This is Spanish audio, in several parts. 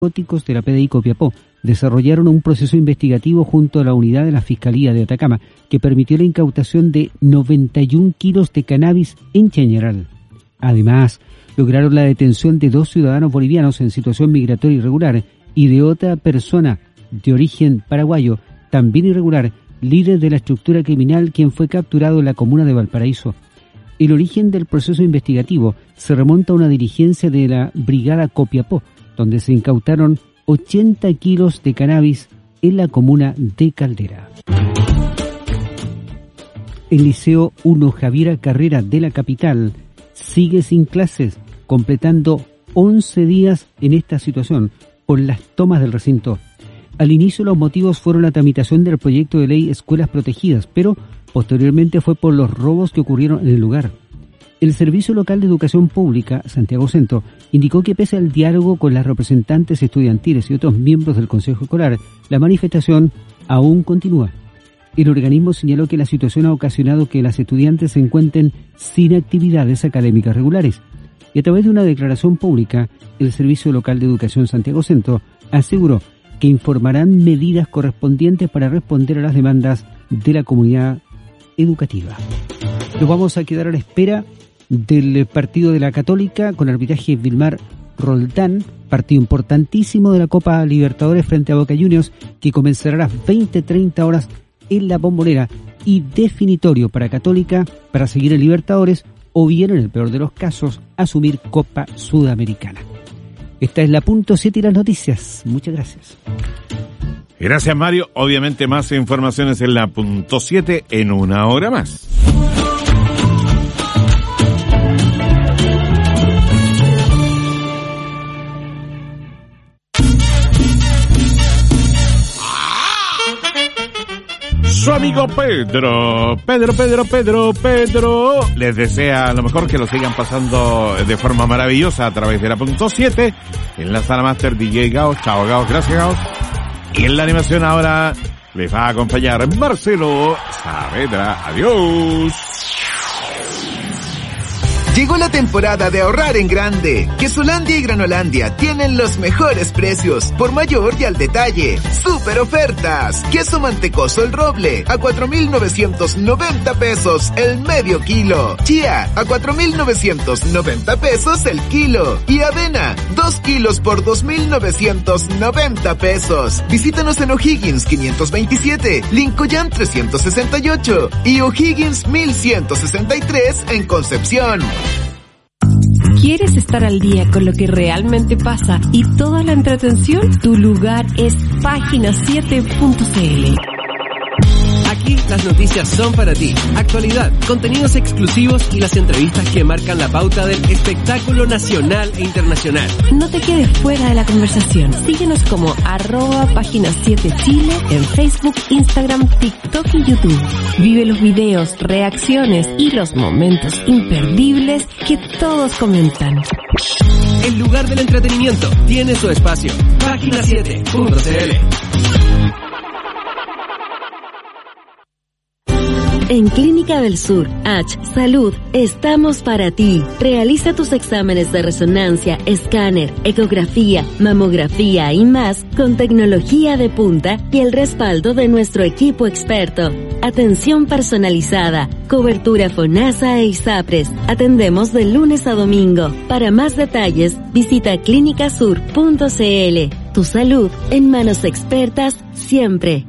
narcóticos de la PDI Copiapó desarrollaron un proceso investigativo junto a la unidad de la Fiscalía de Atacama que permitió la incautación de 91 kilos de cannabis en Chañaral. Además, lograron la detención de 2 ciudadanos bolivianos en situación migratoria irregular y de otra persona de origen paraguayo, también irregular, líder de la estructura criminal, quien fue capturado en la comuna de Valparaíso. El origen del proceso investigativo se remonta a una diligencia de la Brigada Copiapó, donde se incautaron 80 kilos de cannabis en la comuna de Caldera. El Liceo 1 Javiera Carrera de la capital sigue sin clases, completando 11 días en esta situación por las tomas del recinto. Al inicio los motivos fueron la tramitación del proyecto de ley Escuelas Protegidas, pero posteriormente fue por los robos que ocurrieron en el lugar. El Servicio Local de Educación Pública, Santiago Centro, indicó que pese al diálogo con las representantes estudiantiles y otros miembros del Consejo Escolar, la manifestación aún continúa. El organismo señaló que la situación ha ocasionado que las estudiantes se encuentren sin actividades académicas regulares. Y a través de una declaración pública, el Servicio Local de Educación Santiago Centro aseguró que informarán medidas correspondientes para responder a las demandas de la comunidad educativa. Nos vamos a quedar a la espera del partido de la Católica con arbitraje Vilmar Roldán, partido importantísimo de la Copa Libertadores frente a Boca Juniors, que comenzará a las 20:30 horas en la Bombonera, y definitorio para Católica para seguir en Libertadores o bien, en el peor de los casos, asumir Copa Sudamericana. Esta es la punto 7 y las noticias. Muchas gracias. Gracias, Mario. Obviamente más informaciones en la punto 7 en una hora más. Su amigo Pedro les desea lo mejor, que lo sigan pasando de forma maravillosa a través de la punto 7 en la sala máster DJ Gao. Chao Gao, gracias Gao. Y en la animación ahora les va a acompañar Marcelo Saavedra. Adiós. Llegó la temporada de ahorrar en grande. Quesolandia y Granolandia tienen los mejores precios, por mayor y al detalle. ¡Super ofertas! Queso mantecoso El Roble a 4,990 pesos el medio kilo. Chía a 4,990 pesos el kilo. Y avena, 2 kilos por 2,990 pesos. Visítanos en O'Higgins 527, Lincoln 368 y O'Higgins 1163 en Concepción. ¿Quieres estar al día con lo que realmente pasa y toda la entretención? Tu lugar es Página7.cl. Aquí las noticias son para ti. Actualidad, contenidos exclusivos y las entrevistas que marcan la pauta del espectáculo nacional e internacional. No te quedes fuera de la conversación. Síguenos como @Página7Chile en Facebook, Instagram, TikTok y YouTube. Vive los videos, reacciones y los momentos imperdibles que todos comentan. El lugar del entretenimiento tiene su espacio. Página7.cl. En Clínica del Sur, H Salud, estamos para ti. Realiza tus exámenes de resonancia, escáner, ecografía, mamografía y más con tecnología de punta y el respaldo de nuestro equipo experto. Atención personalizada, cobertura FONASA e ISAPRES. Atendemos de lunes a domingo. Para más detalles, visita clinicasur.cl. Tu salud en manos expertas siempre.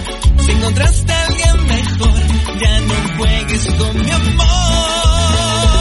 Encontraste a alguien mejor, ya no juegues con mi amor.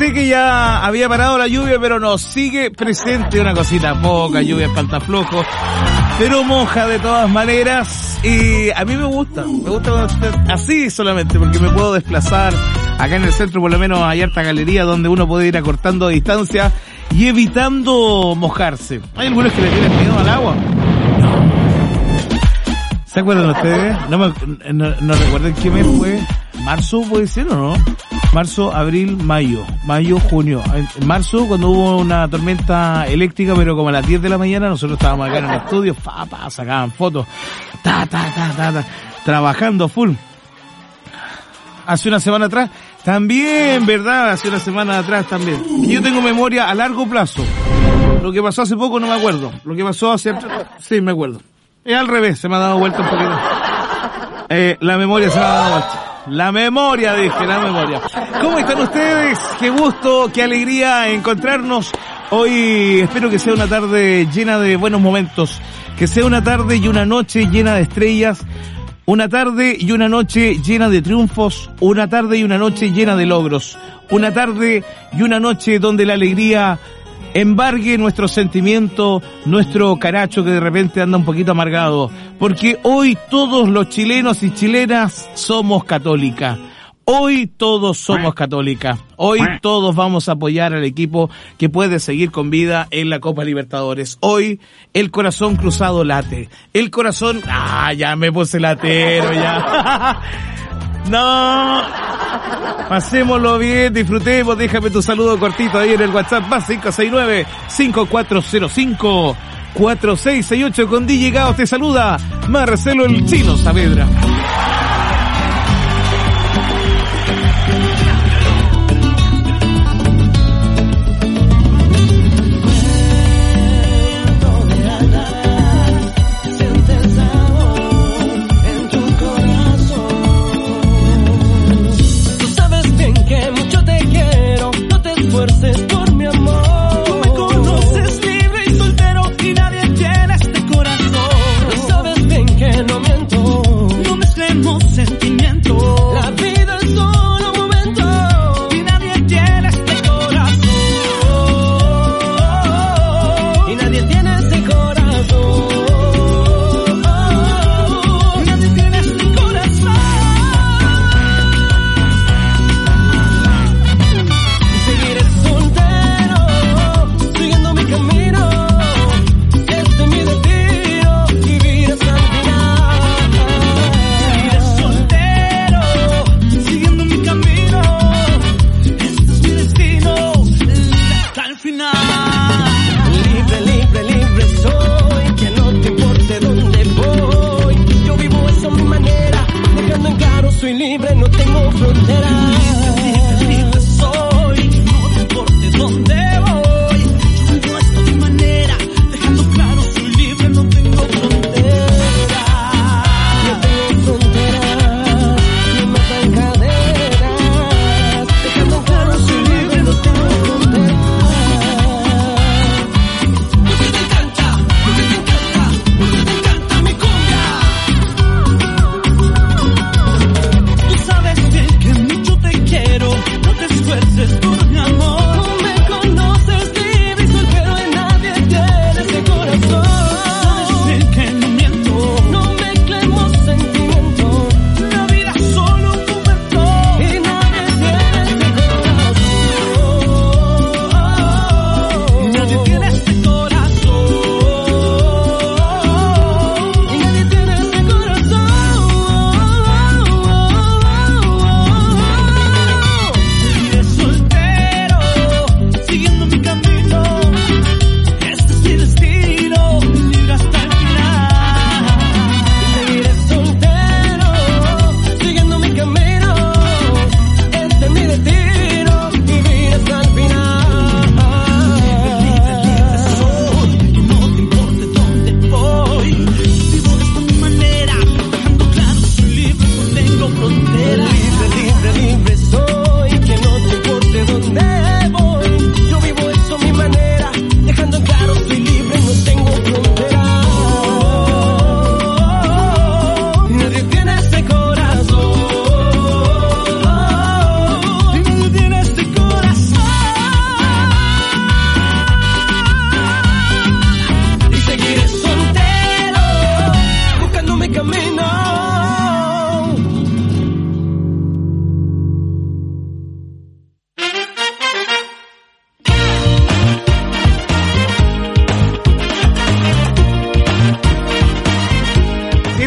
pensé que ya había parado la lluvia, pero no, sigue presente una cosita, poca lluvia, espantaflojo, pero moja de todas maneras. Y a mí me gusta así solamente, porque me puedo desplazar. Acá en el centro por lo menos hay harta galería donde uno puede ir acortando distancia y evitando mojarse. Hay algunos que le tienen miedo al agua. ¿Se acuerdan ustedes? No recuerden qué mes fue. ¿Marzo puede ser o no? Marzo, abril, mayo, junio. En marzo, cuando hubo una tormenta eléctrica, pero como a las 10 de la mañana, nosotros estábamos acá en el estudio, sacaban fotos, trabajando full. Hace una semana atrás, también, ¿verdad? Hace una semana atrás también. Y yo tengo memoria a largo plazo. Lo que pasó hace poco no me acuerdo. Lo que pasó sí, me acuerdo. Es al revés, se me ha dado vuelta un poquito. La memoria se me ha dado vuelta. La memoria. ¿Cómo están ustedes? Qué gusto, qué alegría encontrarnos. Hoy espero que sea una tarde llena de buenos momentos. Que sea una tarde y una noche llena de estrellas. Una tarde y una noche llena de triunfos. Una tarde y una noche llena de logros. Una tarde y una noche donde la alegría embargue nuestro sentimiento, nuestro caracho que de repente anda un poquito amargado, porque hoy todos los chilenos y chilenas somos católicas. Hoy todos somos católicas. Hoy todos vamos a apoyar al equipo que puede seguir con vida en la Copa Libertadores. Hoy el corazón cruzado late. El corazón... ya me puse latero ya. No, pasémoslo bien, disfrutemos, déjame tu saludo cortito ahí en el WhatsApp, más 569-5405-4668 con DJ Gaos, te saluda Marcelo el Chino Saavedra. Por mi amor, tú me conoces libre y soltero y nadie llena este corazón. Sabes bien que no miento, no me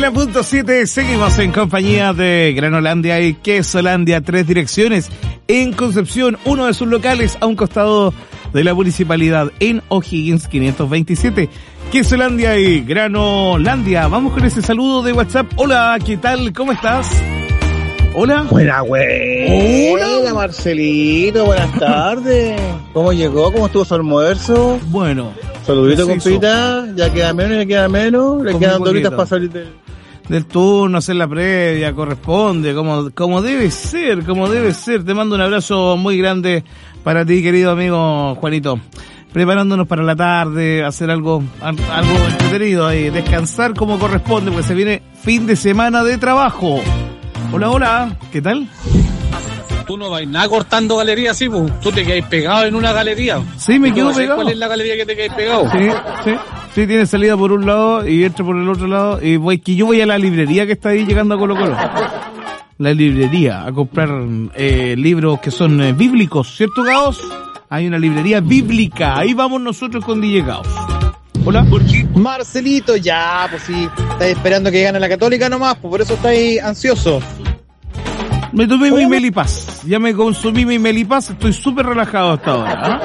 la punto 7 seguimos en compañía de Granolandia y Quesolandia, 3 direcciones en Concepción, uno de sus locales a un costado de la municipalidad en O'Higgins 527. Quesolandia y Granolandia. Vamos con ese saludo de WhatsApp. Hola, ¿qué tal? ¿Cómo estás? Hola. Buena. Hola, Marcelito, buenas tardes. ¿Cómo llegó? ¿Cómo estuvo su almuerzo? Bueno. Saludito, compita. Ya queda menos. Le quedan 2 horitas para salir del turno, hacer la previa, corresponde, como debe ser. Te mando un abrazo muy grande para ti, querido amigo Juanito. Preparándonos para la tarde, hacer algo entretenido ahí, descansar como corresponde, porque se viene fin de semana de trabajo. Hola, ¿qué tal? Tú no vas nada cortando galerías, sí, pues. Tú te quedas pegado en una galería. Sí, me quedo pegado. ¿Cuál es la galería que te quedas pegado? Sí, tiene salida por un lado y entra por el otro lado. Y yo voy a la librería que está ahí llegando a Colo Colo. La librería, a comprar libros que son bíblicos, ¿cierto, Gaos? Hay una librería bíblica. Ahí vamos nosotros con DJ Gaos. Hola. Marcelito, ya, pues sí. Estáis esperando que gane la Católica nomás, pues por eso estáis ansioso. Me tomé mi Melipaz. Ya me consumí mi Melipaz. Estoy súper relajado hasta ahora.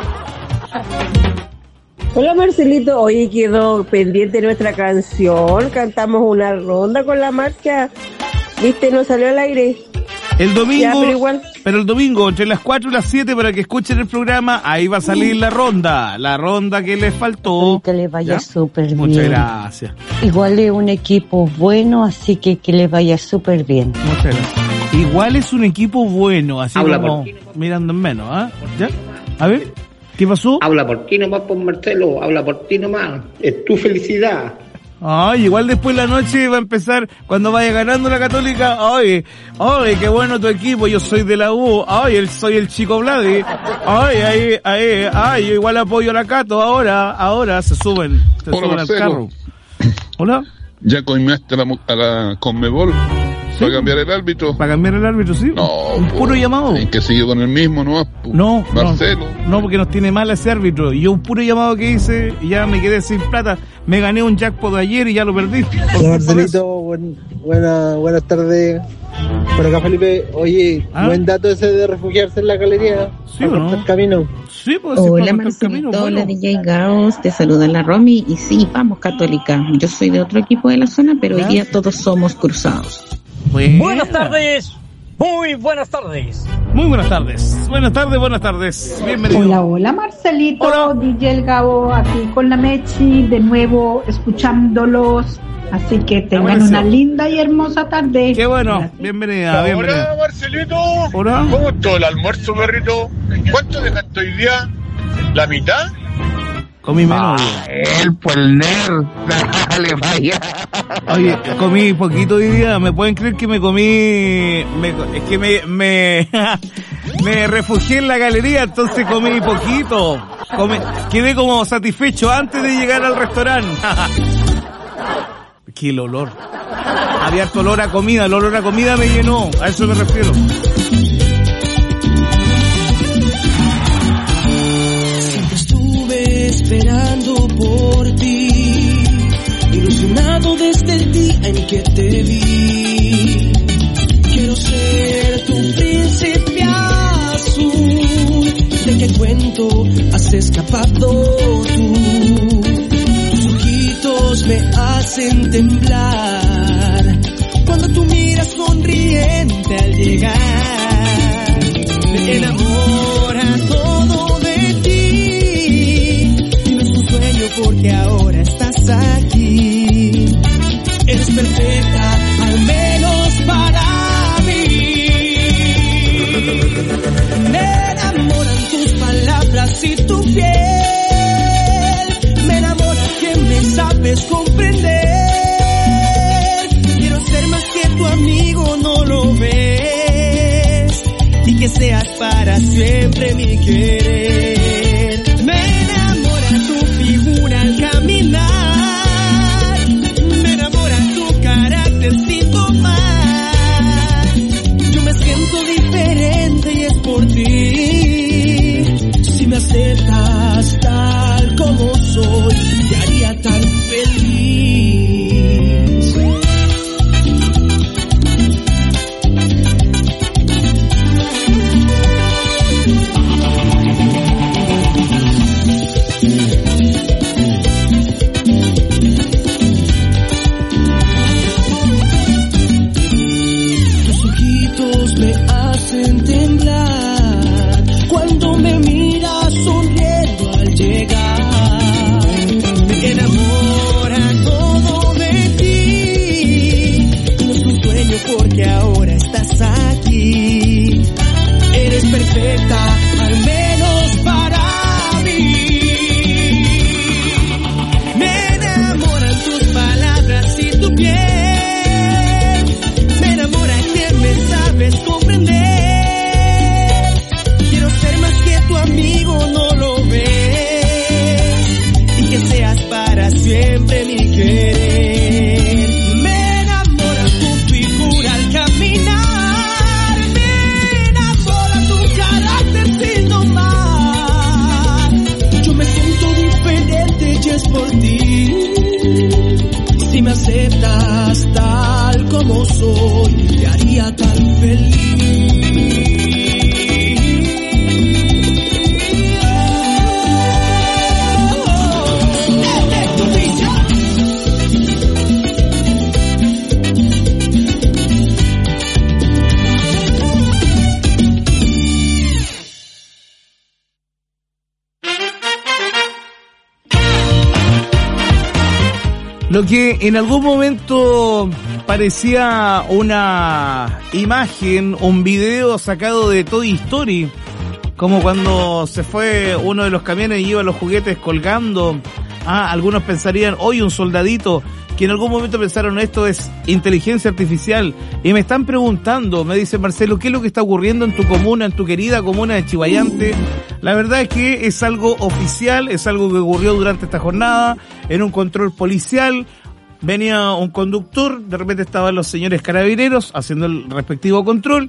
Hola, Marcelito. Hoy quedó pendiente nuestra canción. Cantamos una ronda con la marcha. ¿Viste? No salió al aire. El domingo, ya, pero el domingo, entre las 4 y las 7, para que escuchen el programa, ahí va a salir la ronda que les faltó. Que les vaya súper bien. Muchas gracias. Igual es un equipo bueno, así que les vaya súper bien. Muchas gracias. Igual es un equipo bueno, así habla como mirando en menos, ¿ah? ¿Ya? A ver, ¿qué pasó? Habla por ti nomás, por Marcelo, habla por ti nomás. Es tu felicidad. Ay, igual después la noche va a empezar cuando vaya ganando la Católica. Ay, qué bueno tu equipo, yo soy de la U. Ay, soy el chico Vladi. Ay, yo igual apoyo a la Cato. Ahora se suben al carro. Hola. ¿Ya coimaste a la Conmebol? ¿Sí? ¿Para cambiar el árbitro? ¿Para cambiar el árbitro, sí? No. Un puro llamado. Hay que seguir con el mismo, ¿no? No, Marcelo. No, porque nos tiene mal ese árbitro. Y yo un puro llamado que hice y ya me quedé sin plata. Me gané un jackpot de ayer y ya lo perdí. Hola, Marcelito. Buenas tardes. Por acá, Felipe. Oye, buen dato ese de refugiarse en la galería. ¿Sí o no? El camino. Sí, pues, hola, Marcelito. Hola, DJ Gaos. Te saluda la Romy. Y sí, vamos, Católica. Yo soy de otro equipo de la zona, pero hoy día todos somos cruzados. Buenas tardes. Muy buenas tardes. Muy buenas tardes. Buenas tardes. Bienvenido. Hola, Marcelito. Hola. DJ El Gabo, aquí con la Mechi, de nuevo escuchándolos. Así que tengan una linda y hermosa tarde. Qué bueno. Gracias. Bienvenida. Hola, Marcelito. Hola. ¿Cómo estuvo el almuerzo, perrito? ¿Cuánto dejaste hoy día? ¿La mitad? Comí menos. El nerd. Dale, vaya. Oye, comí poquito hoy día. ¿Me pueden creer que me comí? Es que me refugié en la galería, entonces comí poquito. Quedé como satisfecho antes de llegar al restaurante. Que el olor. Había harto olor a comida. El olor a comida me llenó. A eso me refiero. Esperando por ti, ilusionado desde el día en que te vi. Quiero ser tu príncipe azul. ¿De qué cuento has escapado tú? Tus ojitos me hacen temblar cuando tú miras sonriente al llegar. Me enamora todo de ti. Porque ahora estás aquí. Eres perfecta, al menos para mí. Me enamoran tus palabras y tu piel. Me enamora que me sabes comprender. Quiero ser más que tu amigo, no lo ves. Y que seas para siempre mi querer. Al caminar, me enamora tu carácter sin tomar. Yo me siento diferente y es por ti. Si me aceptas tal como soy, te haría tan feliz. enamora todo de ti. No es un sueño porque ahora estás aquí. Eres perfecta, al menos para mí. Me enamoran tus palabras y tu piel. Me enamora que me sabes comprender. Quiero ser más que tu amigo, no lo ves. Y que seas para siempre mi querer. Me enamora tu figura al caminar. Me enamora tu carácter sin domar. Yo me siento diferente y es por ti. Si me aceptas tal como soy, te haría tan feliz. Lo que en algún momento parecía una imagen, un video sacado de Toy Story, como cuando se fue uno de los camiones y iba los juguetes colgando. Algunos pensarían, hoy un soldadito, que en algún momento pensaron esto es inteligencia artificial. Y me están preguntando, me dice Marcelo, ¿qué es lo que está ocurriendo en tu comuna, en tu querida comuna de Chillayante? La verdad es que es algo oficial, es algo que ocurrió durante esta jornada, en un control policial. Venía un conductor, de repente estaban los señores carabineros haciendo el respectivo control.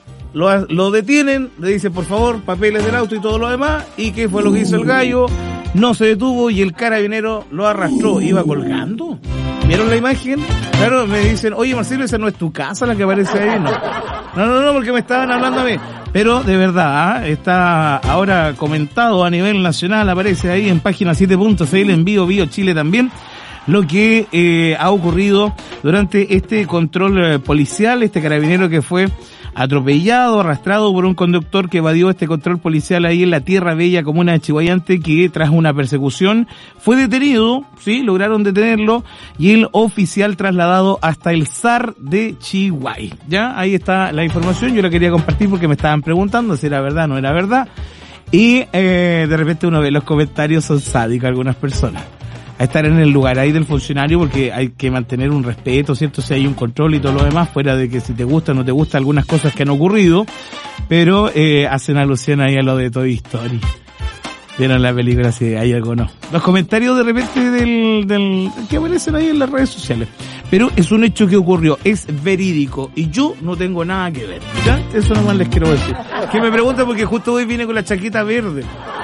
Lo detienen, le dicen por favor papeles del auto y todo lo demás. ¿Y qué fue lo que hizo el gallo? No se detuvo y el carabinero lo arrastró. Iba colgando. ¿Vieron la imagen? Claro, me dicen, oye Marcelo, esa no es tu casa la que aparece ahí. No, porque me estaban hablando a mí. Pero de verdad, está ahora comentado a nivel nacional, aparece ahí en página 7.cl, en Bio Chile también, lo que ha ocurrido durante este control policial, este carabinero que fue atropellado, arrastrado por un conductor que evadió este control policial ahí en la Tierra Bella, comuna de Chillayante, que tras una persecución fue detenido, sí, lograron detenerlo, y el oficial trasladado hasta el SAR de Chihuahua. Ya, ahí está la información, yo la quería compartir porque me estaban preguntando si era verdad o no era verdad, y de repente uno ve los comentarios, son sádicos algunas personas. A estar en el lugar ahí del funcionario porque hay que mantener un respeto, ¿cierto? Si hay un control y todo lo demás, fuera de que si te gusta o no te gusta algunas cosas que han ocurrido, pero hacen alusión ahí a lo de Toy Story. Vieron la película, si hay algo o no. Los comentarios de repente del que aparecen ahí en las redes sociales. Pero es un hecho que ocurrió, es verídico y yo no tengo nada que ver, ¿ya? Eso nomás les quiero decir. Que me preguntan porque justo hoy vine con la chaqueta verde.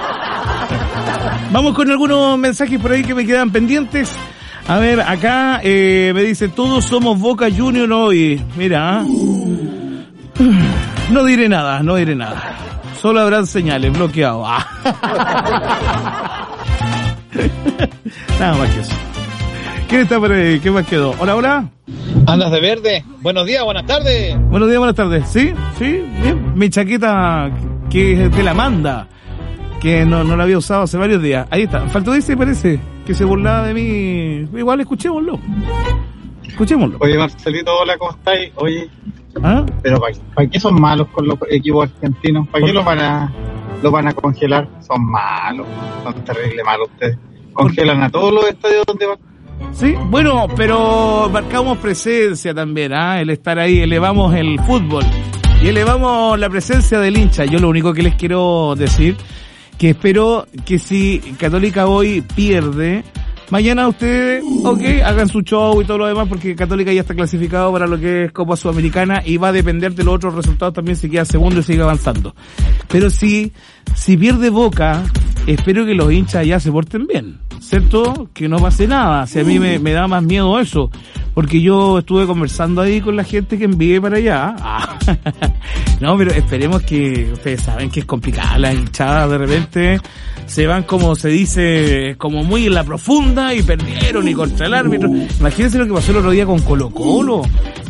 Vamos con algunos mensajes por ahí que me quedan pendientes. A ver, acá me dice, todos somos Boca Junior hoy. Mira, no diré nada. Solo habrán señales, bloqueado. Nada más que eso. ¿Quién está por ahí? ¿Qué más quedó? Hola. ¿Andas de verde? Buenos días, buenas tardes. Buenos días, buenas tardes. Sí, bien. Mi chaqueta que es de la Amanda, que no la había usado hace varios días. Ahí está. Faltó ese, parece, que se burlaba de mí. Igual escuchémoslo. Oye, Marcelito, hola, ¿cómo estáis? Oye, pero ¿para qué son malos con los equipos argentinos? ¿Para qué los van a congelar? Son malos, son terrible malos ustedes. Congelan a todos los estadios donde van. Sí, bueno, pero marcamos presencia también, el estar ahí, elevamos el fútbol y elevamos la presencia del hincha. Yo lo único que les quiero decir, que espero que si Católica hoy pierde, mañana ustedes, hagan su show y todo lo demás, porque Católica ya está clasificado para lo que es Copa Sudamericana y va a depender de los otros resultados también si queda segundo y sigue avanzando. Pero si pierde Boca, espero que los hinchas ya se porten bien, ¿cierto? Que no pase nada. Si a mí me da más miedo eso, porque yo estuve conversando ahí con la gente que envié para allá. No, pero esperemos que, ustedes saben que es complicada, las hinchadas de repente se van, como se dice, como muy en la profunda y perdieron y contra el árbitro. Imagínense lo que pasó el otro día con Colo-Colo,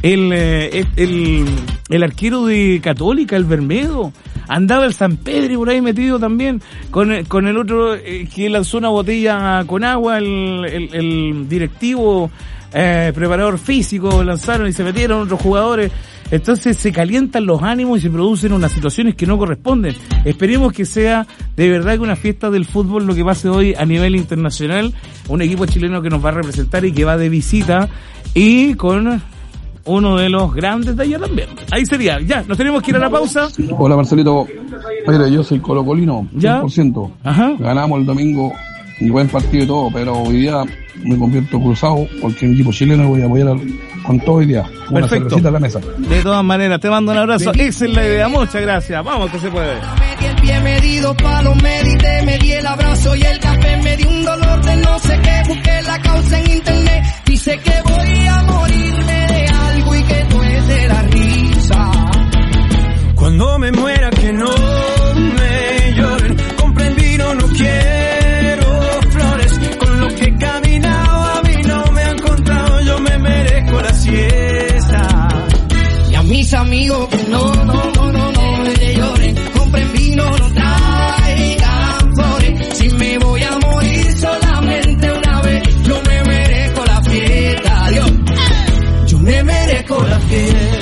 el arquero de Católica, el Bermedo. Andaba el San Pedro por ahí metido también, con el otro que lanzó una botella con agua, el directivo, preparador físico, lanzaron y se metieron otros jugadores. Entonces se calientan los ánimos y se producen unas situaciones que no corresponden. Esperemos que sea de verdad que una fiesta del fútbol lo que pase hoy a nivel internacional, un equipo chileno que nos va a representar y que va de visita y con uno de los grandes de allá también. Ahí sería, ya, nos tenemos que ir a la pausa. Hola Marcelito, mira, yo soy colocolino, 100%. Ajá. Ganamos el domingo, un buen partido y todo, pero hoy día me convierto cruzado porque un equipo chileno voy a apoyar con todo hoy día. Una cervecita a la mesa. De todas maneras, te mando un abrazo. Esa es la idea, muchas gracias. Vamos que se puede. Me di el pie, me di 2 palos, medité, me di el abrazo y el café, me di un dolor de no sé qué, busqué la causa en internet, dice que voy a morirme de algo y que no es de la risa. Cuando me muera que no me lloren, comprendí, no quiero flores, con lo que he caminado a mí no me han contado, yo me merezco la siesta. Y a mis amigos que no me lloren, compren vino, no traigan flores, si me voy a morir solamente una vez, yo me merezco la fiesta, Dios, yo me merezco la fiesta.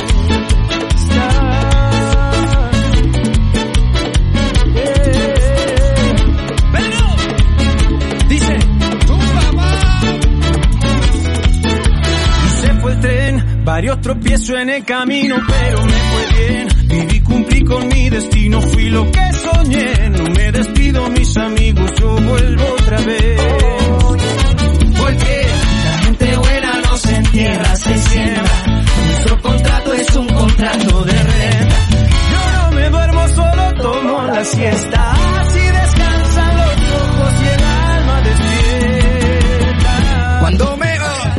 Varios tropiezos en el camino, pero me fue bien. Viví, cumplí con mi destino, fui lo que soñé. No me despido, mis amigos, yo vuelvo otra vez. Porque la gente buena no se entierra, se siembra. Nuestro contrato es un contrato de renta. Yo no me duermo, solo tomo la siesta. Así descansan los ojos y el alma despierta. Cuando me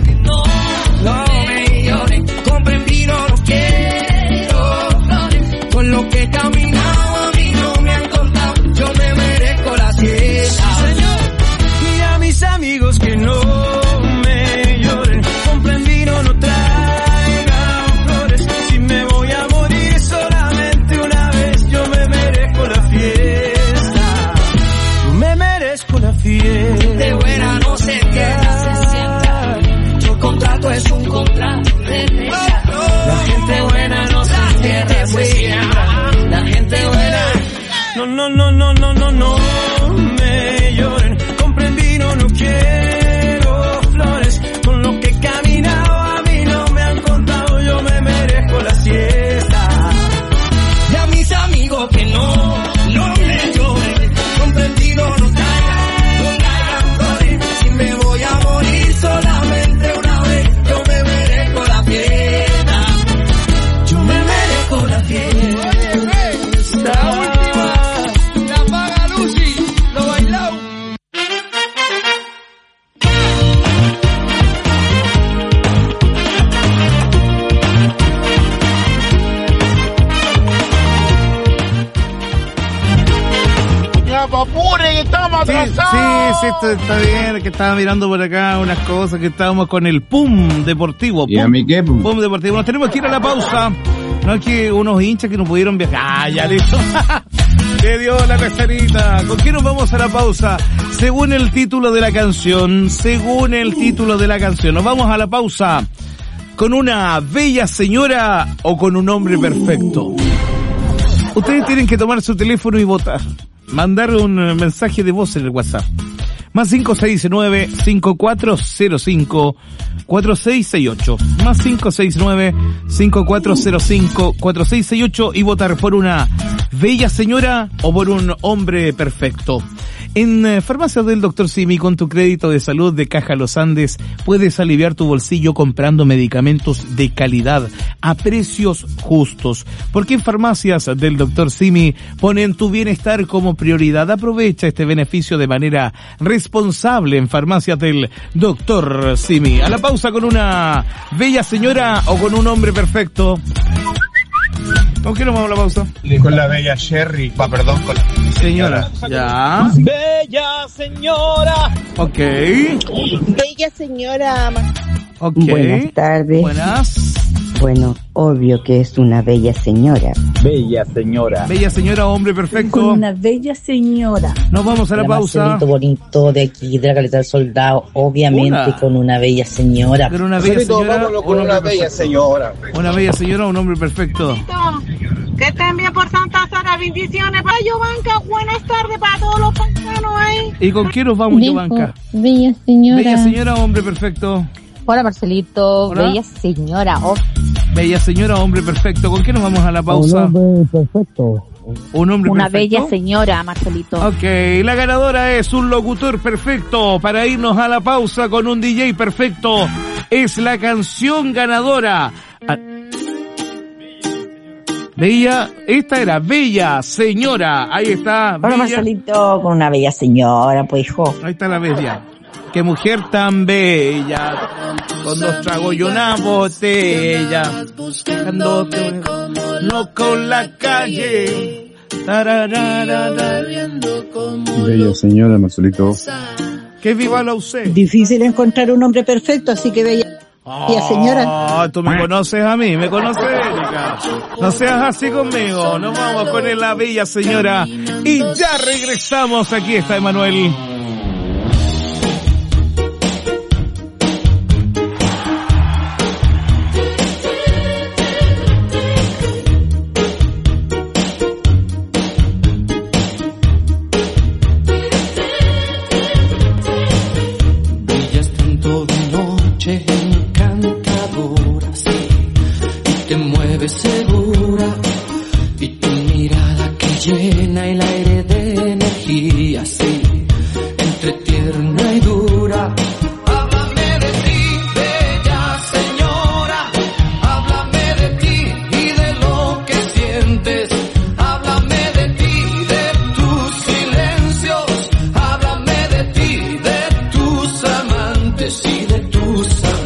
lo que he caminado a mí no me han contado, yo me merezco la siesta. Sí, señor. Y a mis amigos que no me lloren, comprendí, no traigan flores, si me voy a morir solamente una vez, yo me merezco la fiesta. Yo me merezco la fiesta. De buena no se queda, se sienta. Yo contrato es un contrato de renta. La gente buena no se entierra, se siembra. La gente buena, no me lloren, comprendí, no quiero flores, con lo que he caminado a mí no me han contado, yo me merezco la siesta. Y a mis amigos que no me lloren, comprendí, no traigan flores, si me voy a morir solamente una vez, yo me merezco la fiesta, yo me merezco la fiesta. La última, la paga Lucy, lo bailao. Ya, papure, estamos atrasados. Sí, esto está bien, que estaba mirando por acá unas cosas, que estábamos con el PUM Deportivo. ¿Y a mí qué? PUM Deportivo. Nos tenemos que ir a la pausa. No, es que unos hinchas que no pudieron viajar. ¡Ah, ya listo! ¡Te dio la pecerita! ¿Con qué nos vamos a la pausa? Según el título de la canción, nos vamos a la pausa con una bella señora o con un hombre perfecto. Ustedes tienen que tomar su teléfono y votar. Mandar un mensaje de voz en el WhatsApp. Más 569-5405-4668. Más 569-5405-4668 y votar por una bella señora o por un hombre perfecto. En Farmacias del Dr. Simi, con tu crédito de salud de Caja Los Andes, puedes aliviar tu bolsillo comprando medicamentos de calidad a precios justos. Porque en Farmacias del Dr. Simi ponen tu bienestar como prioridad. Aprovecha este beneficio de manera responsable en Farmacias del Dr. Simi. A la pausa con una bella señora o con un hombre perfecto. ¿Con qué nos vamos a la pausa? Con la bella Sherry. Perdón, con la señora. Ya. Bella señora. Ok. Bella señora. Ok. Buenas tardes. Buenas. Bueno, obvio que es una bella señora. Bella señora. Bella señora, hombre perfecto. Con una bella señora. Nos vamos a la pausa. Marcelito bonito de aquí, de la caleta del Soldado, obviamente con una bella señora. Con una bella señora. Vámonos con una bella señora. Una bella señora, un hombre perfecto. Que estén bien por Santa Sara, bendiciones para Yovanca, buenas tardes para todos los paisanos ahí. ¿Y con quién nos vamos, Yovanca? Bella señora. Bella señora, hombre perfecto. Hola, Marcelito. Hola. Bella señora. Bella señora, hombre perfecto. ¿Con quién nos vamos a la pausa? Un hombre perfecto. Un hombre Una perfecto. bella señora, Marcelito. Ok, la ganadora es un locutor perfecto para irnos a la pausa con un DJ perfecto. Es la canción ganadora. Bella, esta era Bella Señora. Ahí está. Bueno, Marcelito, con una bella señora, pues hijo. Ahí está la bella. Qué mujer tan bella, con 2 tragos y una botella, buscándote loco en la calle. Bella señora, Marcelito. Que viva la UC. Difícil encontrar un hombre perfecto, así que bella señora. Tú me conoces a mí, me conoces, Erika. No seas así conmigo. Nos vamos con la bella señora y ya regresamos. Aquí está Emanuel. Segura y tu mirada que llena el aire de energía, sí, entre tierna y dura. Háblame de ti, bella señora, háblame de ti y de lo que sientes, háblame de ti, de tus silencios, háblame de ti, de tus amantes y de tus amantes.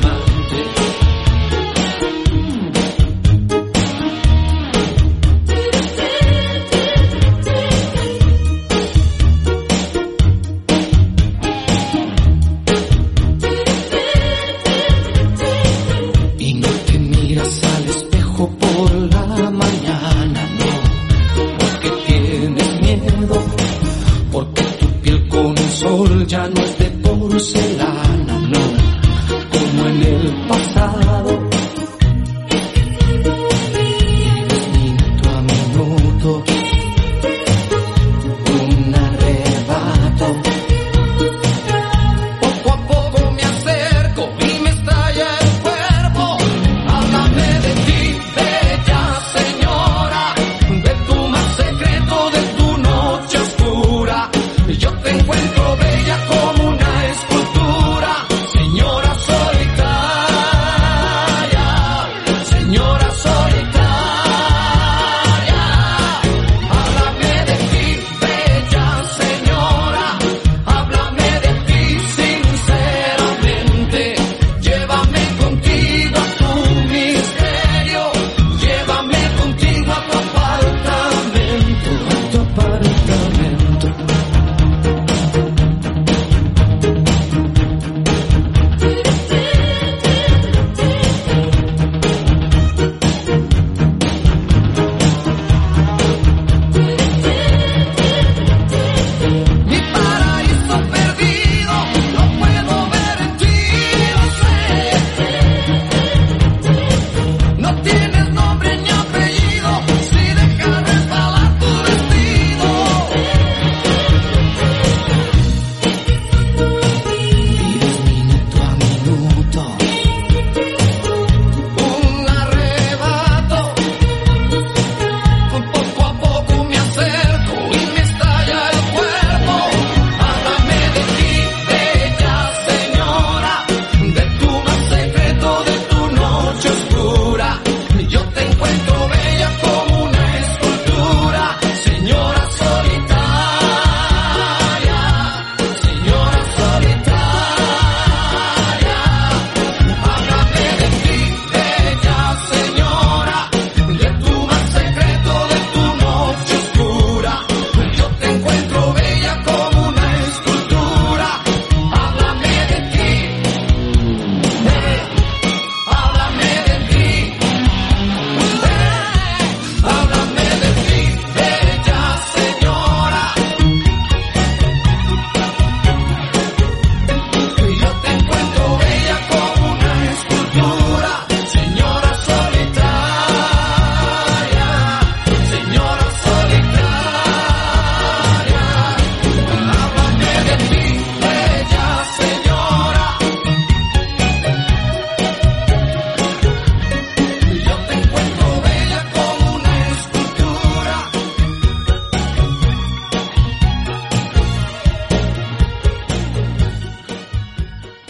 Ya no es de porcelana, no, como en el pasado. Vives minuto a minuto, un arrebato. Poco a poco me acerco y me estalla el cuerpo. Háblame de ti, bella señora, de tu más secreto, de tu noche oscura. Yo te encuentro bella como una escultura.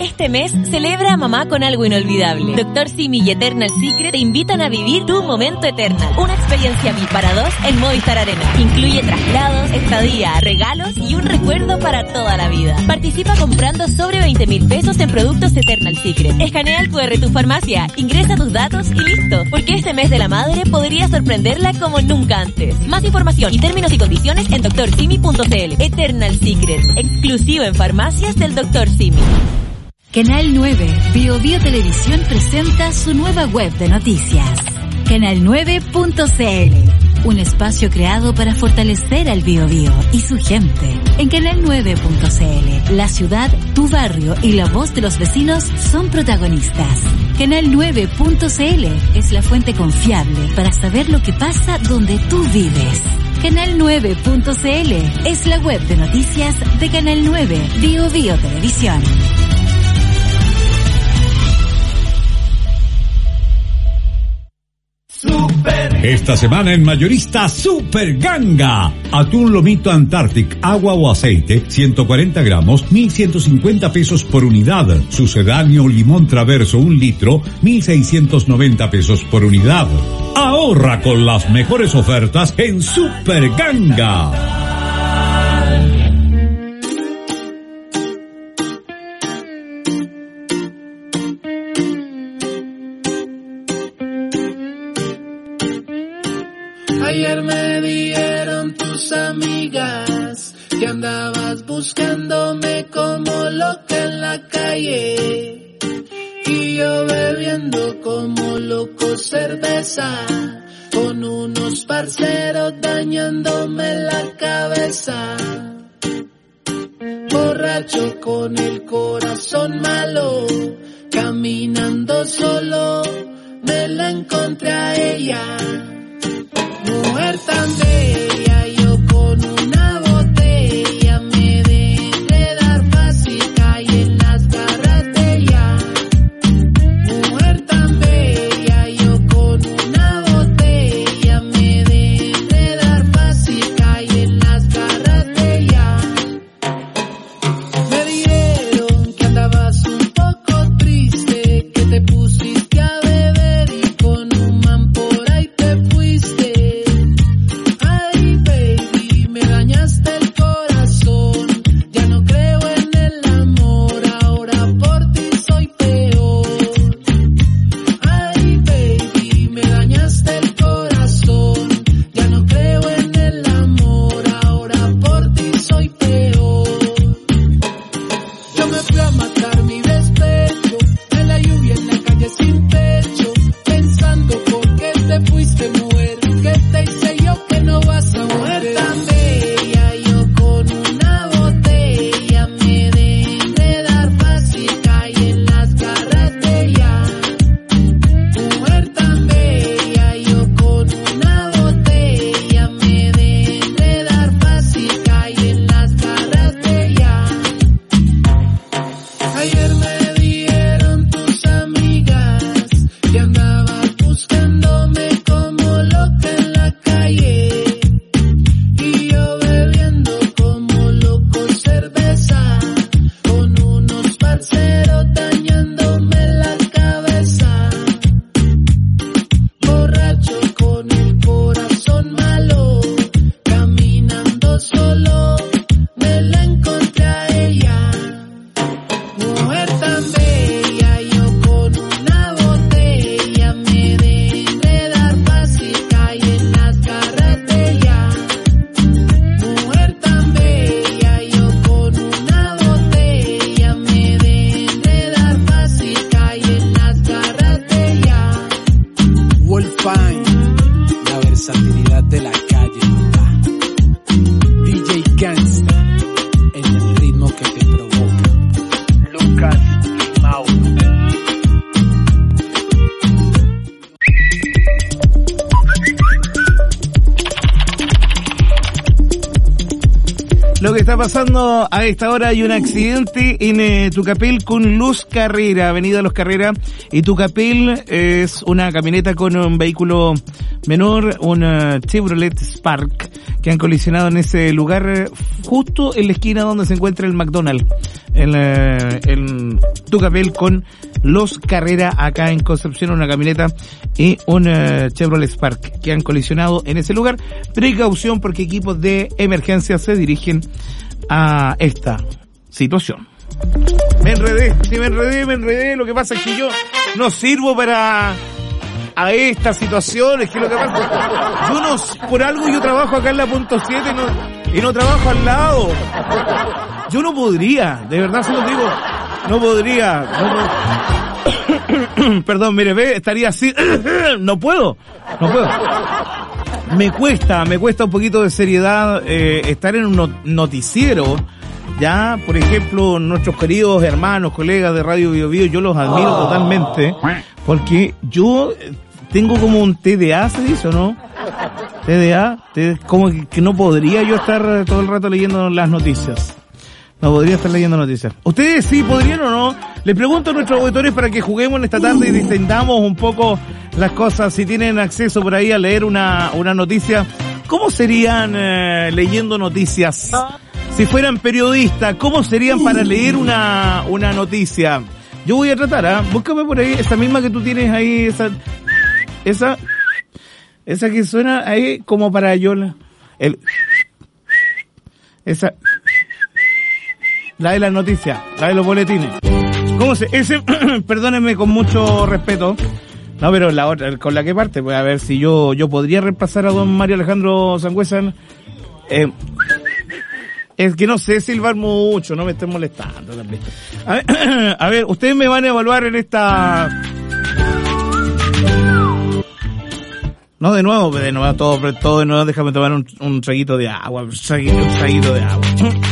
Este mes celebra a mamá con algo inolvidable. Dr. Simi y Eternal Secret te invitan a vivir tu momento Eternal. Una experiencia VIP para dos en Movistar Arena. Incluye traslados, estadía, regalos y un recuerdo para toda la vida. Participa comprando sobre 20.000 pesos en productos Eternal Secret. Escanea el QR tu farmacia, ingresa tus datos y listo. Porque este mes de la madre podría sorprenderla como nunca antes. Más información y términos y condiciones en drsimi.cl. Eternal Secret, exclusivo en farmacias del Dr. Simi. Canal 9, Bio Televisión presenta su nueva web de noticias. Canal9.cl, un espacio creado para fortalecer al Bio y su gente. En Canal9.cl, la ciudad, tu barrio y la voz de los vecinos son protagonistas. Canal9.cl es la fuente confiable para saber lo que pasa donde tú vives. Canal9.cl es la web de noticias de Canal 9, Bio Televisión. Esta semana en Mayorista Super Ganga. Atún lomito Antarctic, agua o aceite, 140 gramos, 1.150 pesos por unidad. Sucedáneo limón traverso, 1 litro, 1.690 pesos por unidad. Ahorra con las mejores ofertas en Super Ganga. Ayer me dijeron tus amigas que andabas buscándome como loca en la calle, y yo bebiendo como loco cerveza con unos parceros dañándome la cabeza. Borracho con el corazón malo, caminando solo me la encontré a ella. Mujer tan bella, yo con una botella me dejé dar fácil, caí en las garras de ella. Mujer tan bella, yo con una botella me dejé dar fácil, caí en las garras de ella. Me dijeron que andabas un poco triste, que te pusiste a beber y con un man por ahí te fuiste. Lo que está pasando a esta hora, hay un accidente en Tucapel con Los Carrera, avenida Los Carrera, y Tucapel es una camioneta con un vehículo menor, un Chevrolet Spark, que han colisionado en ese lugar, justo en la esquina donde se encuentra el McDonald's, en Tucapel con los Carrera acá en Concepción, una camioneta y un Chevrolet Spark que han colisionado en ese lugar. Precaución porque equipos de emergencia se dirigen a esta situación. Me enredé. Lo que pasa es que yo no sirvo para a estas situaciones, que lo que pasa, yo no, por algo yo trabajo acá en la punto 7 y no trabajo al lado. Yo no podría, de verdad se lo digo, no podría. Perdón, mire, estaría así, no puedo. Me cuesta un poquito de seriedad estar en un noticiero. Ya, por ejemplo, nuestros queridos hermanos, colegas de Radio Bio Bio, yo los admiro totalmente, porque yo tengo como un TDA, ¿se dice o no? TDA, como que no podría yo estar todo el rato leyendo las noticias. No podría estar leyendo noticias. ¿Ustedes sí podrían o no? Les pregunto a nuestros auditores para que juguemos en esta tarde y distendamos un poco las cosas. Si tienen acceso por ahí a leer una noticia, ¿cómo serían leyendo noticias? Si fueran periodistas, ¿cómo serían para leer una noticia? Yo voy a tratar, búscame por ahí, esa misma que tú tienes ahí, esa que suena ahí como para Yola. La de las noticias, la de los boletines. ¿Cómo se? Perdónenme con mucho respeto. No, pero la otra, con la que parte, pues a ver si yo podría reemplazar a don Mario Alejandro Sangüesa. Es que no sé silbar mucho, no me estén molestando también. A ver, ustedes me van a evaluar en esta... No, de nuevo, todo de nuevo, déjame tomar un traguito de agua, un traguito de agua.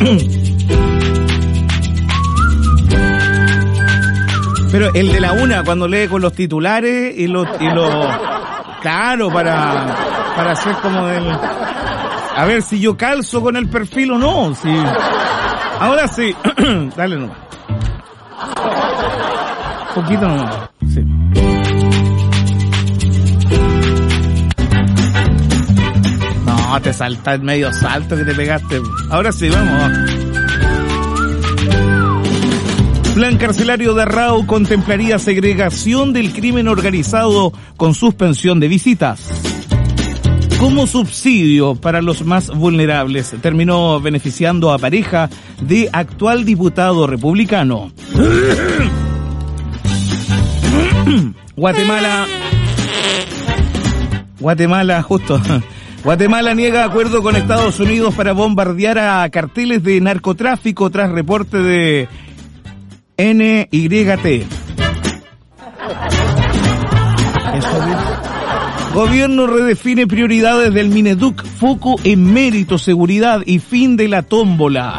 Pero el de la una, cuando lee con los titulares y los claro, para hacer como del... A ver si yo calzo con el perfil o no. Sí. Ahora sí. Dale nomás. Poquito nomás. Sí. No, te saltas medio salto que te pegaste. Ahora sí, vamos. Plan carcelario de Rao contemplaría segregación del crimen organizado con suspensión de visitas. Como subsidio para los más vulnerables, terminó beneficiando a pareja de actual diputado republicano. Guatemala niega acuerdo con Estados Unidos para bombardear a carteles de narcotráfico tras reporte de NYT. Gobierno redefine prioridades del Mineduc, foco en mérito, seguridad y fin de la tómbola.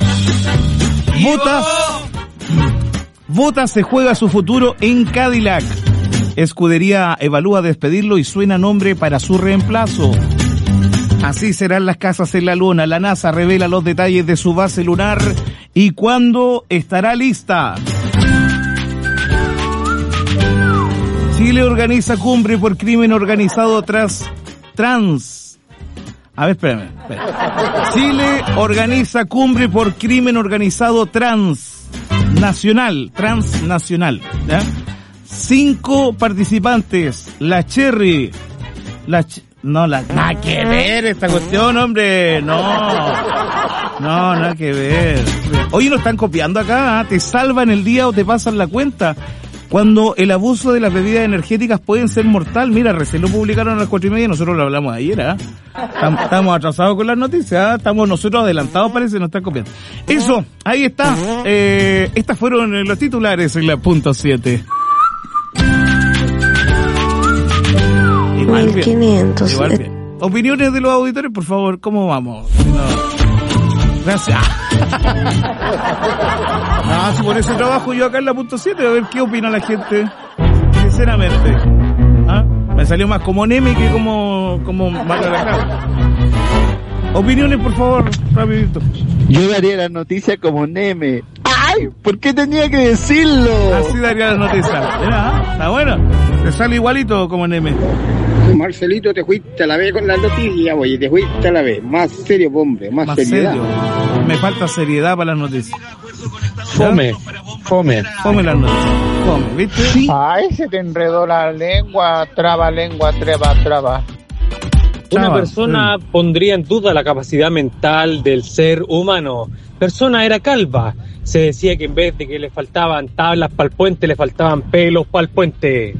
Vota se juega su futuro en Cadillac. Escudería evalúa despedirlo y suena nombre para su reemplazo. Así serán las casas en la luna. La NASA revela los detalles de su base lunar y cuándo estará lista. Chile organiza cumbre por crimen organizado trans. A ver, espérame. Chile organiza cumbre por crimen organizado transnacional, ¿ya? 5 participantes. La Cherry. Nada que ver esta cuestión, hombre. No, nada que ver. Oye, nos están copiando acá, ¿eh? Te salvan el día o te pasan la cuenta. Cuando el abuso de las bebidas energéticas pueden ser mortal. Mira, recién lo publicaron a las 4:30, nosotros lo hablamos ayer, ¿eh? Estamos atrasados con las noticias, ¿eh? Estamos nosotros adelantados, parece, nos están copiando. Eso, ahí está. Estas fueron los titulares en la punto 7. Igual 1500. Igual bien. Opiniones de los auditores, por favor, ¿cómo vamos? Gracias. No, si por eso trabajo yo acá en la punto 7, a ver qué opina la gente. Sinceramente. ¿Ah? Me salió más como Neme que como más relajado. Opiniones, por favor, rapidito. Yo daría la noticia como Neme. ¡Ay! ¿Por qué tenía que decirlo? Así daría la noticia. Mira, está bueno. Te sale igualito como Neme. Marcelito, te fuiste a la vez con las noticias, oye, te fuiste a la vez. Más serio, hombre, más seriedad. Serio. Me falta seriedad para las noticias. Fome las noticias. Fome, ¿viste? Sí. Ay, se te enredó la lengua, traba. Una persona pondría en duda la capacidad mental del ser humano. Persona era calva. Se decía que en vez de que le faltaban tablas para el puente, le faltaban pelos para el puente.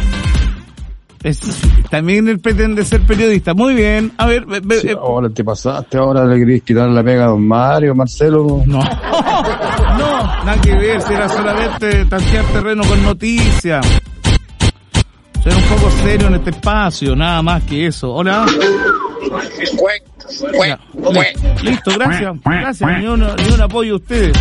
También él pretende ser periodista. Muy bien. A ver. Sí, ahora te pasaste, ahora le querés quitar la pega a don Mario, Marcelo. No, nada que ver. Si era solamente tantear terreno con noticias. Ser un poco serio en este espacio, nada más que eso. Hola. Listo, gracias. Ni un apoyo a ustedes.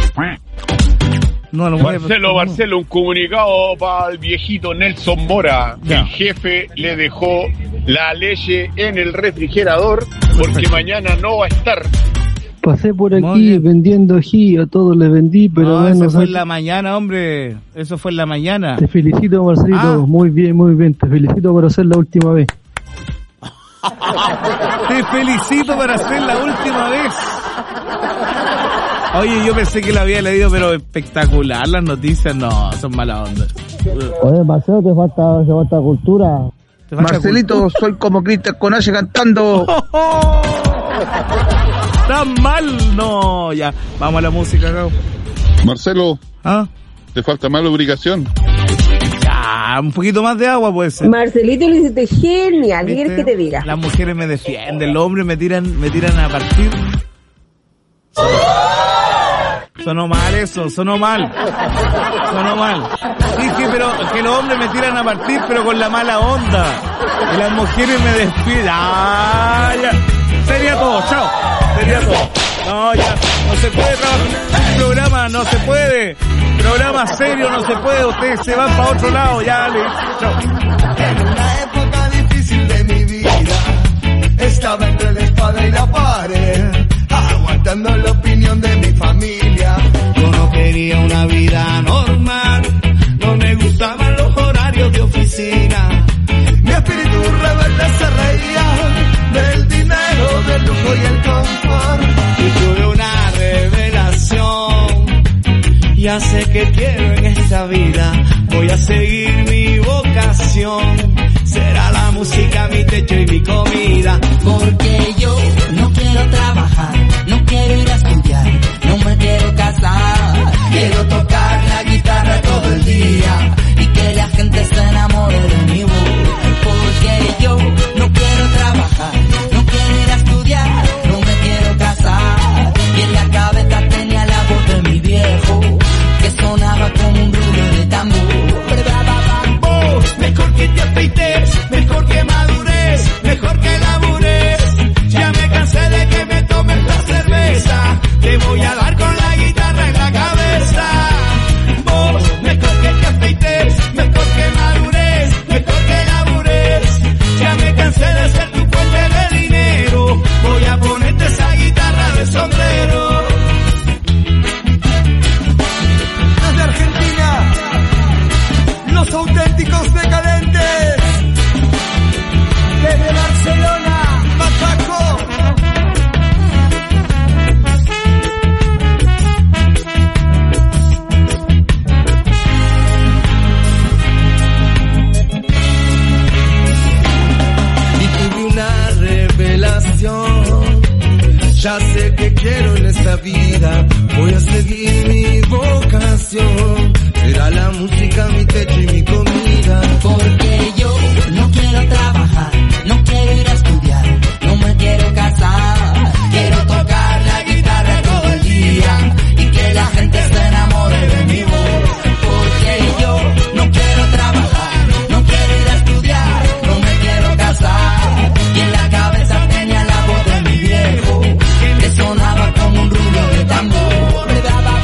Marcelo, un comunicado para el viejito Nelson Mora. Ya. El jefe le dejó la leche en el refrigerador porque mañana no va a estar. Pasé por aquí vendiendo ají, a todos les vendí, pero no, eso fue en la mañana, hombre. Eso fue en la mañana. Te felicito, Marcelito. Muy bien. Te felicito por hacer la última vez. Te felicito por hacer la última vez. Oye, yo pensé que lo había leído, pero espectacular las noticias. No, son mala onda. Oye, Marcelo, te falta cultura. Marcelito, soy como Cristian Conache cantando. Tan mal, no, ya. Vamos a la música, acá. Marcelo. Te falta más lubricación. Ya, un poquito más de agua puede ser. Marcelito, lo hiciste genial. ¿Qué quieres que te diga? Las mujeres me defienden, los hombres me tiran a partir. Sonó mal eso, sonó mal. Dije, pero que los hombres me tiran a partir, pero con la mala onda. Y las mujeres me despiden. Ya. Sería todo, chao. No, ya, no se puede trabajar en un programa, no se puede. Programa serio no se puede, ustedes se van para otro lado, ya, chao. En una época difícil de mi vida, estaba entre la espada y la pared, aguantando la opinión de mi familia. Yo no quería una vida normal, no me gustaban los horarios de oficina. Mi espíritu rebelde se reía del dinero, del lujo y el confort. Y tuve una revelación, ya sé que quiero en esta vida, voy a seguir mi vocación. Será la música mi techo y mi comida. Porque yo no quiero trabajar, no quiero ir a estudiar, no me quiero casar. Quiero tocar la guitarra todo el día y que la gente se enamore de mi voz. Porque yo no quiero trabajar, no quiero ir a estudiar, no me quiero casar. Y en la cabeza tenía la voz de mi viejo, que sonaba como un ruido de tambor. Mejor que te afeites, mejor que madures, mejor que labures. Ya me cansé de que me tomes la cerveza, te voy a dar con la guitarra en la cabeza. Vos, mejor que te afeites, mejor que madures, mejor que labures. Ya me cansé de ser tu fuente de dinero, voy a ponerte esa guitarra de sombrero. Desde Argentina, los auténticos decadentes. Desde Barcelona, Machaco. Y tuve una revelación, ya sé que quiero en esta vida, voy a seguir mi vocación. Será la música mi techo y mi comida. Porque yo no quiero trabajar, no quiero ir a estudiar, no me quiero casar. Quiero tocar la guitarra todo el día y que la gente se enamore de mi voz. Porque yo no quiero trabajar, no quiero ir a estudiar, no me quiero casar. Y en la cabeza tenía la voz de mi viejo, que sonaba como un ruido de tambor.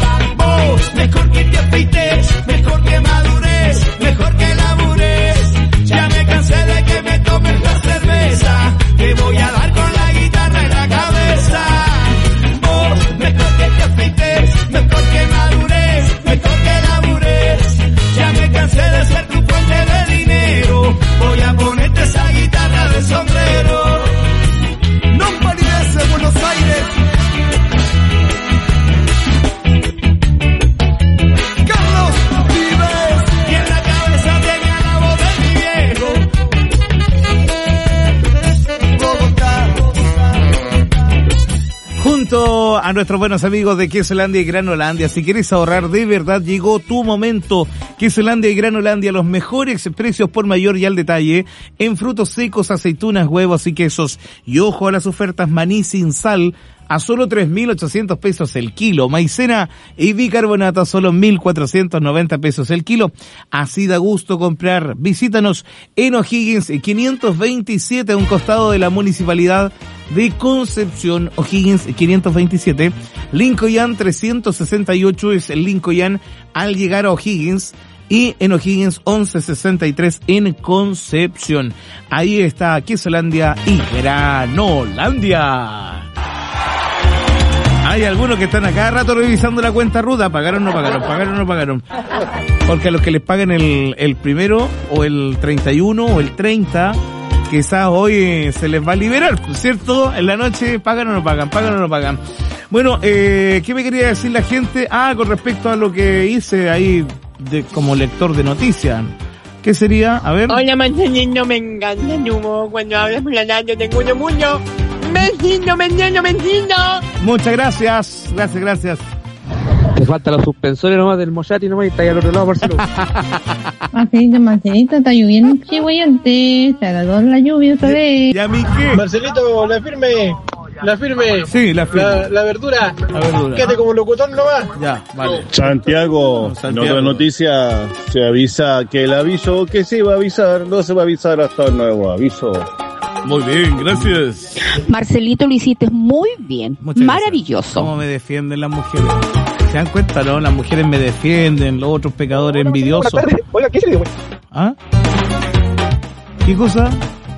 cuento a nuestros buenos amigos de Quesolandia y Granolandia. Si quieres ahorrar de verdad, llegó tu momento. Quesolandia y Granolandia, los mejores precios por mayor y al detalle en frutos secos, aceitunas, huevos y quesos. Y ojo a las ofertas: maní sin sal a solo 3.800 pesos el kilo. Maicena y bicarbonato a solo 1.490 pesos el kilo. Así da gusto comprar. Visítanos en O'Higgins 527, a un costado de la Municipalidad de Concepción. O'Higgins 527. Lincoln 368 es el Lincoln al llegar a O'Higgins. Y en O'Higgins 1163 en Concepción. Ahí está Quesolandia y Granolandia. Hay algunos que están a cada rato revisando la cuenta ruda. ¿Pagaron o no pagaron? ¿Pagaron o no pagaron? Porque a los que les paguen el primero, o el 31, o el 30, quizás hoy se les va a liberar, ¿cierto? En la noche, ¿pagan o no pagan? ¿Pagan o no pagan? Bueno, ¿qué me quería decir la gente? Con respecto a lo que hice ahí como lector de noticias. ¿Qué sería? A ver. Hola, Manzanino, me encanta el humo. Cuando hablas por la radio te escucho mucho. ¡Vecino! Muchas gracias. Gracias. Te faltan los suspensores nomás del Moyati nomás y está ahí al otro lado, Marcelo. Marcelito, está lloviendo un chihuayante. Se agarró la lluvia otra vez. ¿Y a mí qué? Marcelito, la firme. Sí, la firme. La verdura. Quédate como locutor nomás. Ya, vale. Santiago, en otra noticia se avisa que el aviso que se iba a avisar no se va a avisar hasta el nuevo aviso. Muy bien, gracias. Marcelito, lo hiciste muy bien. Maravilloso. ¿Cómo me defienden las mujeres? ¿Se dan cuenta, no? Las mujeres me defienden, los otros pecadores envidiosos. Oiga, ¿qué se le dio? ¿Ah? ¿Qué cosa?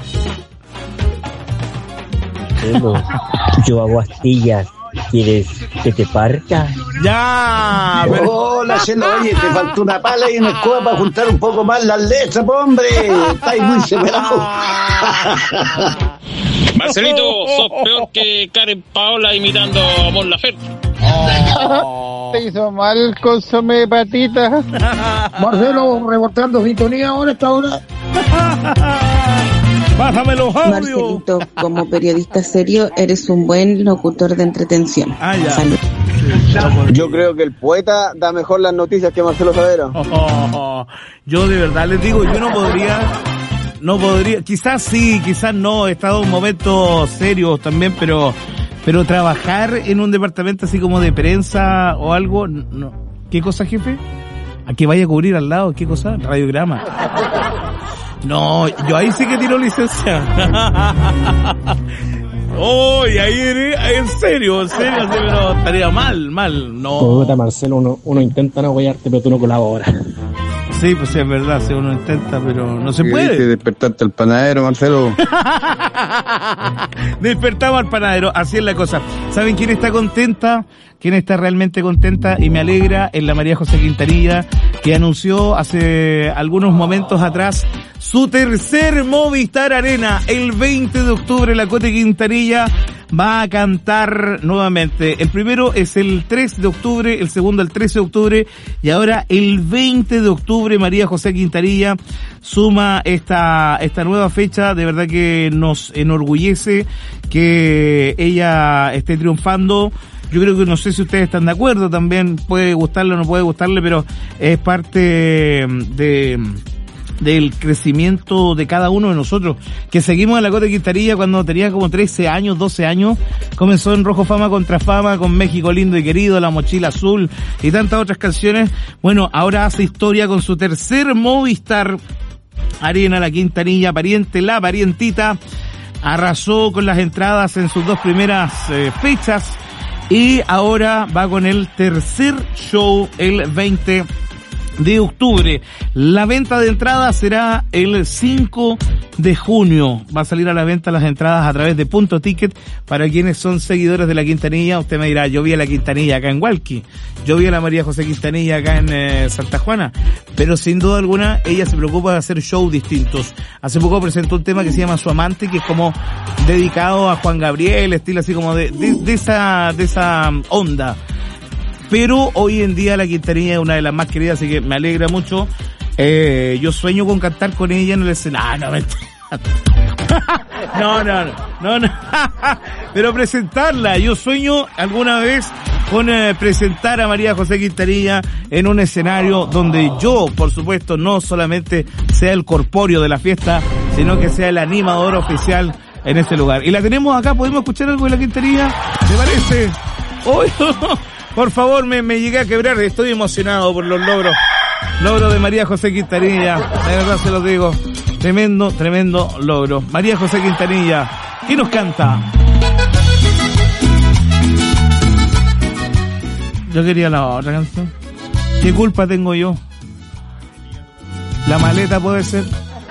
Yo hago astillas. ¿Quieres que te parta? ¡Ya! Hola, Chelo, oye, te faltó una pala y una escoba para juntar un poco más las letras, po, hombre. Estáis muy separados. Marcelito, sos peor que Karen Paola imitando a Mon Laferte. Te hizo mal consomé de patita. Marcelo, reportando sintonía ahora, esta hora. Bájame los audios. Marcelito, como periodista serio, eres un buen locutor de entretención. Ya. Salud. Yo creo que el poeta da mejor las noticias que Marcelo Saavedra. Yo de verdad les digo, yo no podría, quizás sí, quizás no, he estado en momentos serios también, pero trabajar en un departamento así como de prensa o algo, no. ¿Qué cosa, jefe? ¿A que vaya a cubrir al lado? ¿Qué cosa? Radiograma. No, yo ahí sí que tiro licencia. Y ahí en serio, sí, pero estaría mal, no. Puta, Marcelo, uno intenta no apoyarte, pero tú no colaboras. Sí, pues sí, es verdad, si uno intenta, pero no se puede. Despertaste al panadero, Marcelo. Despertamos al panadero, así es la cosa. ¿Saben quién está contenta? ¿Quién está realmente contenta y me alegra? Es la María José Quintanilla, que anunció hace algunos momentos atrás su tercer Movistar Arena. El 20 de octubre la Cote Quintanilla va a cantar nuevamente. El primero es el 3 de octubre, el segundo el 13 de octubre y ahora el 20 de octubre María José Quintanilla suma esta nueva fecha. De verdad que nos enorgullece que ella esté triunfando. Yo creo que no sé si ustedes están de acuerdo también, puede gustarle o no puede gustarle, pero es parte del crecimiento de cada uno de nosotros, que seguimos en la Cote Quintanilla cuando tenía como 13 años, 12 años, comenzó en Rojo Fama contra Fama, con México Lindo y Querido, La Mochila Azul y tantas otras canciones. Bueno, ahora hace historia con su tercer Movistar Arena, la Quintanilla Pariente, la Parientita, arrasó con las entradas en sus dos primeras fechas, y ahora va con el tercer show el 20 de octubre. La venta de entradas será el 5 de junio. Va a salir a la venta las entradas a través de Punto Ticket para quienes son seguidores de la Quintanilla. Usted me dirá, yo vi a la Quintanilla acá en Hualqui, yo vi a la María José Quintanilla acá en Santa Juana, pero sin duda alguna ella se preocupa de hacer shows distintos. Hace poco presentó un tema que se llama Su Amante, que es como dedicado a Juan Gabriel, estilo así como de esa onda. Pero hoy en día la Quintanilla es una de las más queridas, así que me alegra mucho. Yo sueño con cantar con ella en el escenario. No, No. Pero presentarla. Yo sueño alguna vez con presentar a María José Quintanilla en un escenario donde yo, por supuesto, no solamente sea el corpóreo de la fiesta, sino que sea el animador oficial en ese lugar. Y la tenemos acá, ¿podemos escuchar algo de la Quintanilla? ¿Te parece? Oh, por favor, me llegué a quebrar, estoy emocionado por los logros de María José Quintanilla, de verdad se los digo, tremendo logro. María José Quintanilla, ¿qué nos canta? Yo quería la otra canción. ¿Qué culpa tengo yo? La maleta puede ser.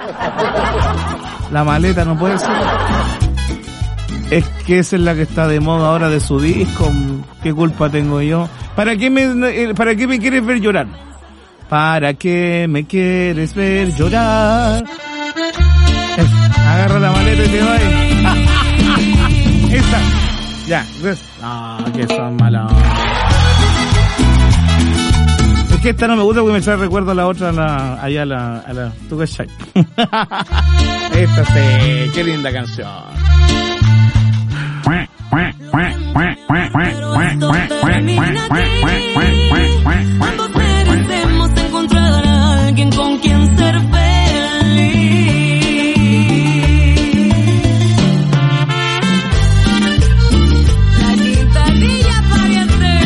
La maleta no puede ser. Es que esa es la que está de moda ahora de su disco. ¿Qué culpa tengo yo? ¿Para qué me quieres ver llorar? ¿Para qué me quieres ver llorar? Agarra la maleta y te va ahí. Esta. Ya. Que son malas. Es que esta no me gusta porque me trae recuerdo a la otra, a la ¿tú cachai? Esta sí, qué linda canción. Ambos merecemos encontrar a alguien con quien ser feliz. La Quintanilla pariente.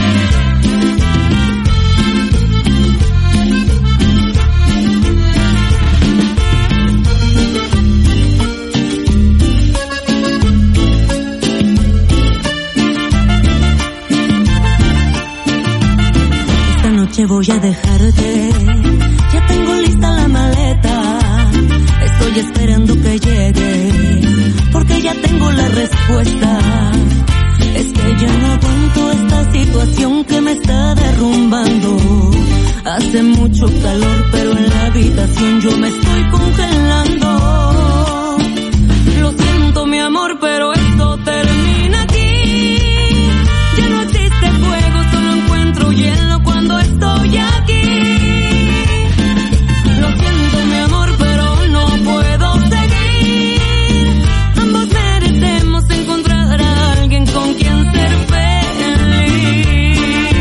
Voy a dejarte, ya tengo lista la maleta, estoy esperando que llegue, porque ya tengo la respuesta. Es que ya no aguanto esta situación que me está derrumbando. Hace mucho calor, pero en la habitación yo me estoy congelando. Lo siento, mi amor, pero esto termina aquí. Ya no existe fuego, solo encuentro hielo cuando estoy aquí. Lo siento, mi amor, pero no puedo seguir. Ambos merecemos encontrar a alguien con quien ser feliz.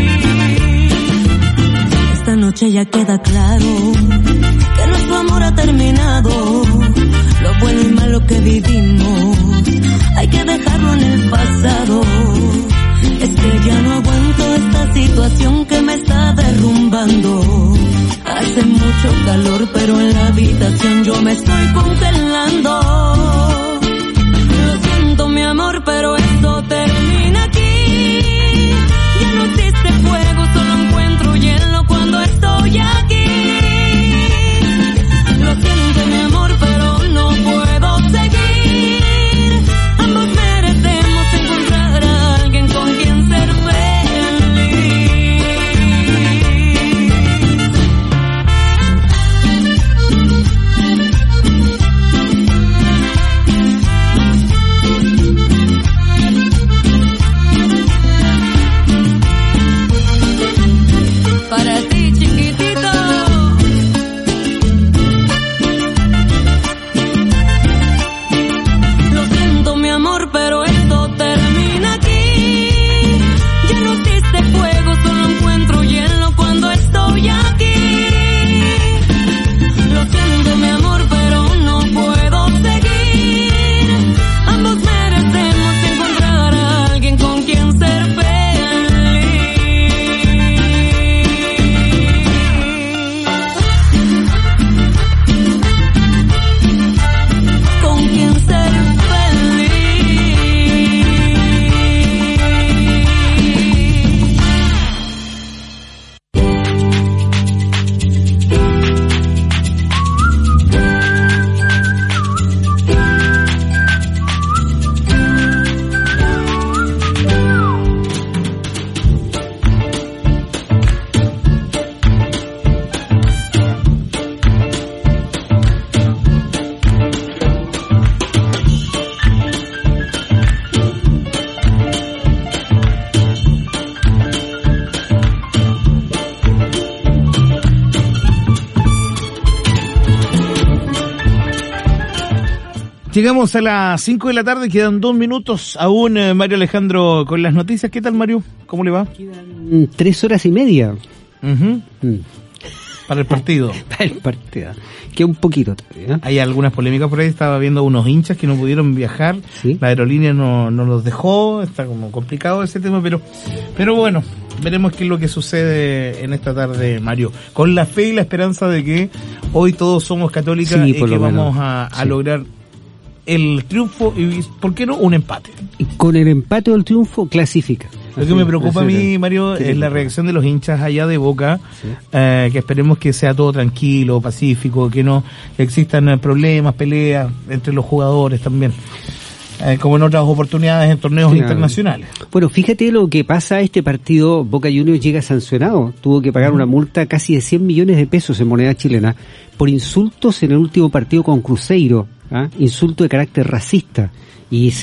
Esta noche ya queda claro que nuestro amor ha terminado. Lo bueno y malo que vivimos hay que dejarlo en el pasado. Es que ya no aguanto esta situación que me está derrumbando. Hace mucho calor, pero en la habitación yo me estoy congelando. Lo siento, mi amor, pero esto termina aquí. Ya no existe fuego, solo encuentro hielo cuando estoy aquí. Lo siento, mi amor, pero no puedo seguir. Ambos merecemos encontrar a alguien con quien ser feliz. Llegamos a las 5 de la tarde, quedan 2 minutos aún, Mario Alejandro, con las noticias. ¿Qué tal, Mario? ¿Cómo le va? Quedan 3 horas y media. Para el partido. Para el partido. Queda un poquito todavía. Hay algunas polémicas por ahí, estaba viendo unos hinchas que no pudieron viajar, ¿sí? La aerolínea no los dejó, está como complicado ese tema, pero bueno, veremos qué es lo que sucede en esta tarde, Mario. Con la fe y la esperanza de que hoy todos somos católicas, sí, y que vamos a lograr el triunfo y, ¿por qué no?, un empate. Y con el empate o el triunfo clasifica. Lo que me preocupa a mí, Mario, es la reacción de los hinchas allá de Boca, sí. Que esperemos que sea todo tranquilo, pacífico, que no existan problemas, peleas entre los jugadores también, como en otras oportunidades en torneos internacionales. Bueno, fíjate lo que pasa a este partido. Boca Juniors llega sancionado, tuvo que pagar una multa casi de 100 millones de pesos en moneda chilena por insultos en el último partido con Cruzeiro, insulto de carácter racista, y